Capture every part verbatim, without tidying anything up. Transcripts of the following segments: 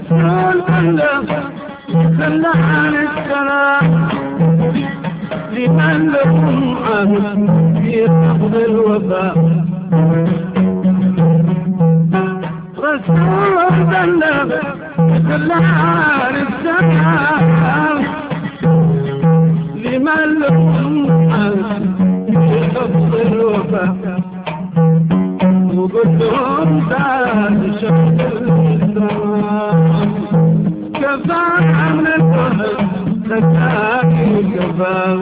رسول بلغ دل عن السلام لمن لهم عهد في رفض الوفاء. رسول بلغ دل عن السلام لمن لهم عهد في رفض الوفاء. وقلتهم بعد شهر الإسلام كفاء من الوهد تكافي كفاء.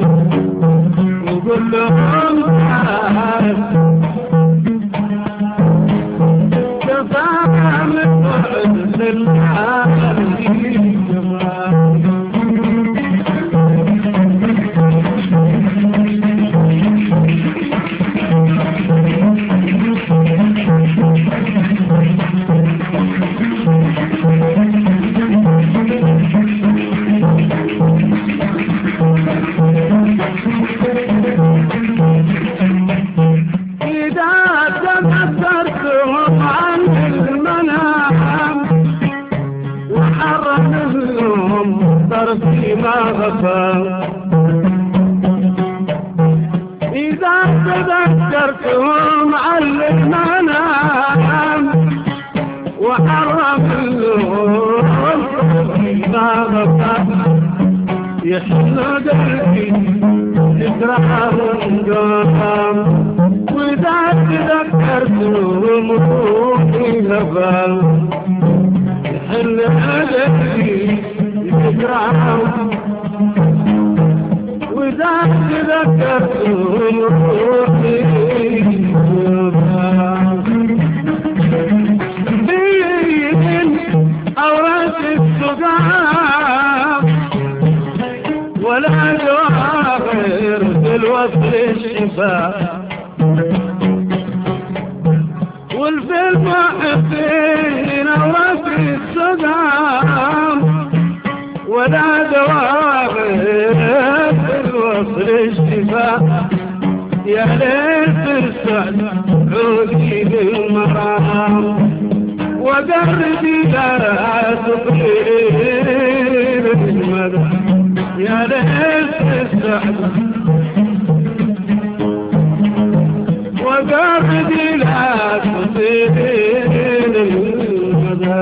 وقلتهم بعد كفاء من الوهد تكافي كفاء. فيما غفى إذا تذكرتهم عن المنام وحرم اللهم فيما غفى يحل دربي ذكراهم قام. وإذا تذكرتهم روحي غفى يحل دربي ذكراهم. وإذا تذكرتهم روحي بين أوراق السقام ولا جواهر في الوصل الشفاء. والفيلم محبين أوراق السقام ولا دواء في الوصل الشفاء. يا ليل ترسل عودي بالمرام وقربي لا تطير المدى. يا ليل ترسل وقربي لا تطير المدى.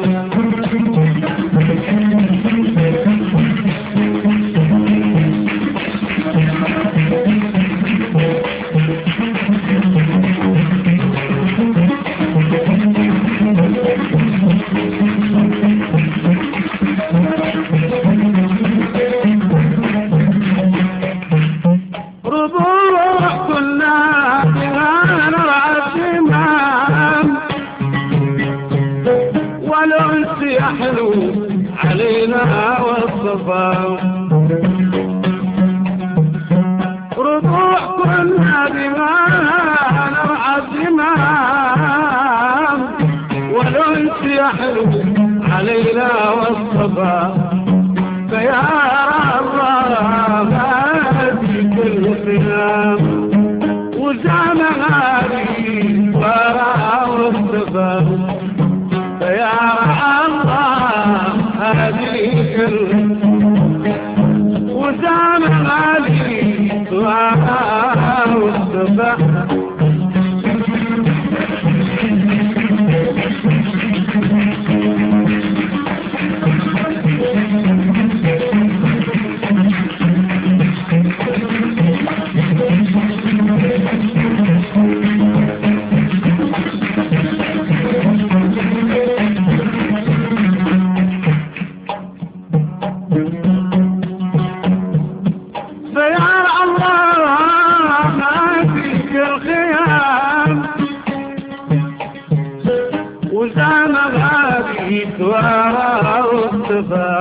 يحلو علينا والصفا ربوع كنا بما نرعى الزمام والأنس يحلو علينا والصفا. فيا الله في كل خيام وزعم غالي وراء والصفا. فيا الله هديك وزعم غالي وراء والصفا. وزعم غالي وراء والصفا.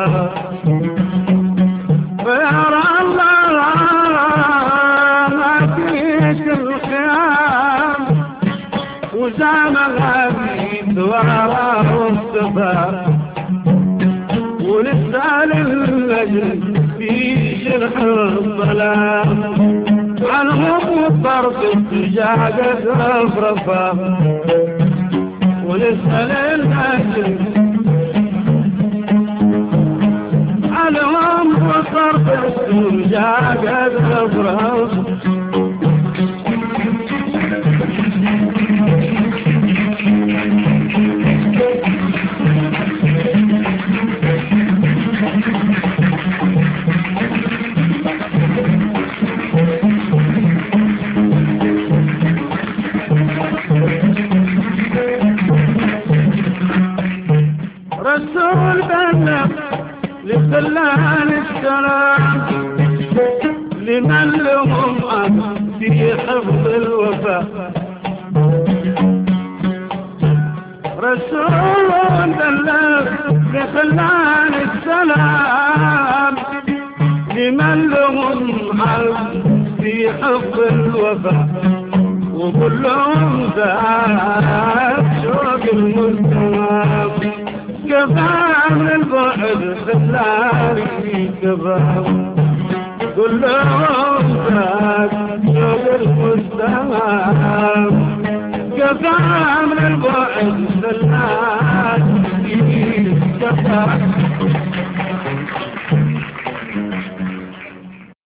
فيرى الله ما فيك الخيام وزعم غالي وراء والصفا. ولسه للنجم في جرح الظلام عنهم الطرف السجاجة رفرفا. ولسه للنجم جاقت غفرة رسول بلغ لخلان السلام لمن لهم أب في حفظ الوفاء رسول بلغ لخلان السلام لمن لهم أب في حفظ الوفاء وكلهم ذات شوق المجتمع كفى من البعد خلاني كفى كلهم ذات شوق المجتمع كفى من البعد خلاني كفى